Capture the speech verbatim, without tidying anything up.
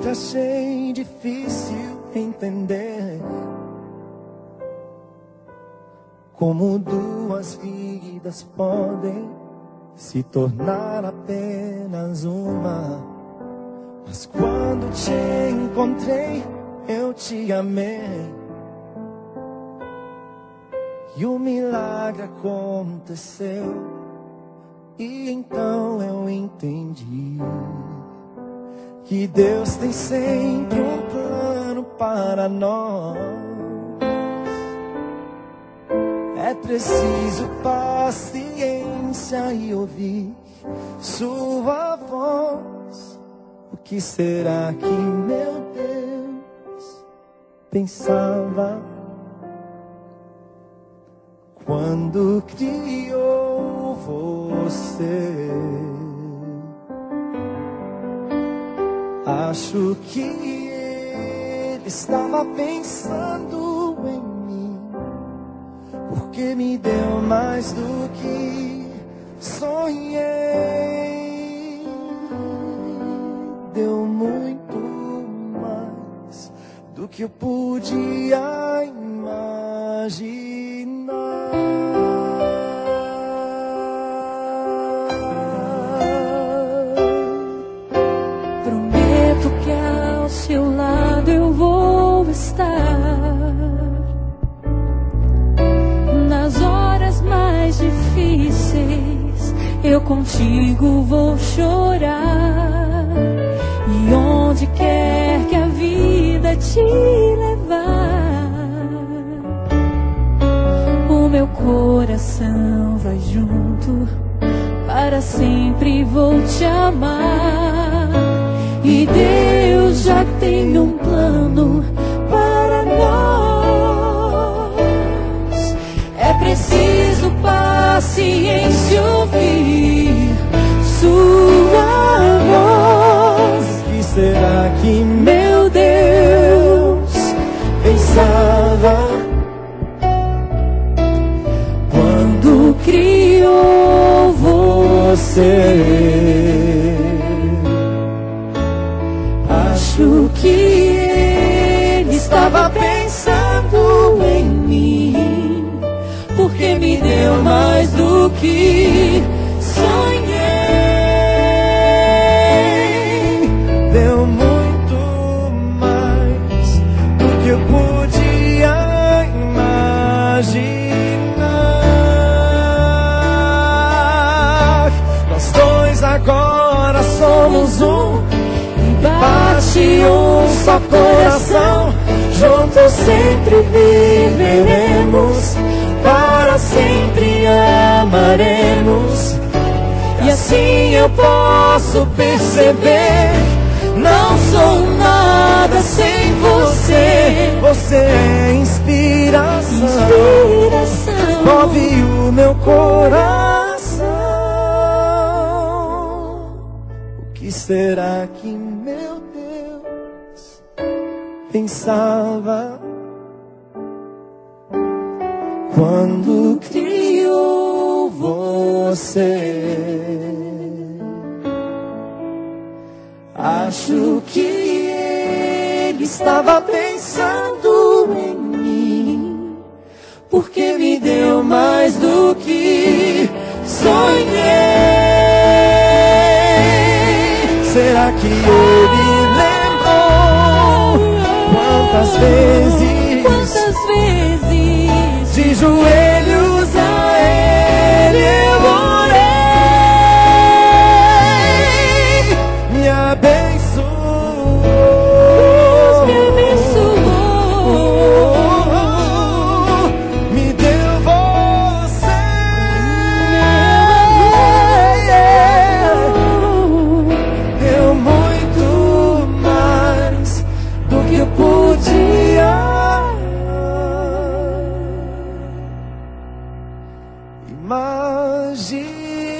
sempre achei difícil entender como duas vidas podem se tornar apenas uma. Mas quando te encontrei, eu te amei, e o milagre aconteceu. E então eu entendi que Deus tem sempre um plano para nós. É preciso paciência e ouvir sua voz. O que será que meu Deus pensava quando criou você? Acho que ele estava pensando em mim, porque me deu mais do que sonhei. Deu muito mais do que eu podia imaginar. Prometo que ao seu lado eu vou estar nas horas mais difíceis. Eu contigo vou chorar, e onde quer que a vida te levar, o meu coração vai junto, para sempre vou te amar. E Deus já tem um plano para nós. É preciso paciência, ouvir sua voz. O que será que Meu Deus pensava quando criou você? Acho que ele estava pensando em mim, porque me deu mais do que sonhei. Deu muito mais do que eu podia imaginar. Nós dois agora somos um, bate um só coração. Juntos sempre viveremos, para sempre amaremos. E assim eu posso perceber, não sou nada sem você. Você é inspiração, Inspiração. move o meu coração. O que será que meu Deus pensava quando criou você? Acho que ele estava pensando em mim, porque me deu mais do que sonhei. Será que ele lembrou quantas vezes, Quantas vezes de joelhos a ele eu orei? Me abençoou, Deus me abençoou, me deu você. Deu muito mais do que eu podia imaginar.